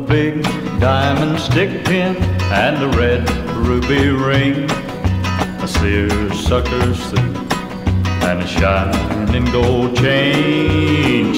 big diamond stick pin and a red ruby ring, a seersucker suit and a shining gold chain,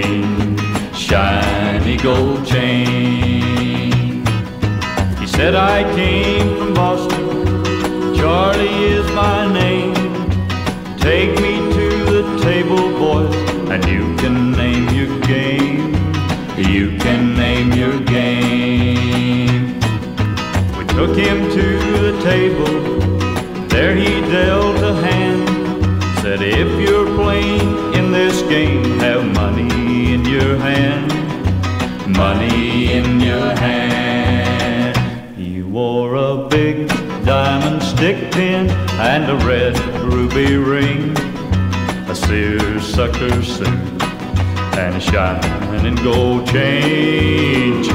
shiny gold chain. He said, I came from Boston, Charlie is my name. Take me to the table, boys, and you can name your game. You can name your game. We took him to the table, there he dealt a hand. Said, if you're playing in this game, have money in your hand, money in your hand. He wore a big diamond stick pin and a red ruby ring, a seersucker suit and a shining gold chain,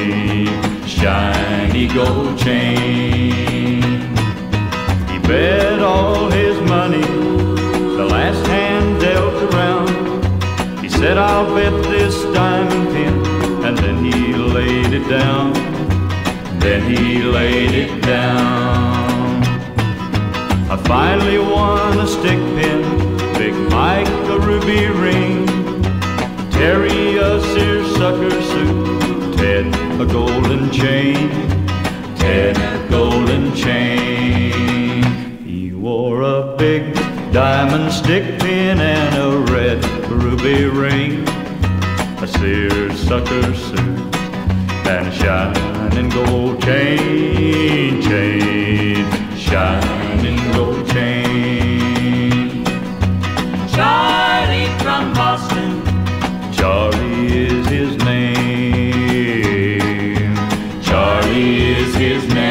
shiny gold chain. He bet all his money the last hand dealt around. He said, I'll bet this diamond pin, and then he laid it down, then he laid it down. I finally won a stick pin, Big Mike a ruby ring, Terry a seersucker suit, Ted a golden chain, Ted a golden chain. He wore a big diamond stick pin and a red ruby ring, a seersucker suit and a shining gold chain, shining gold chain. Charlie from Boston, Charlie is his name, Charlie is his name.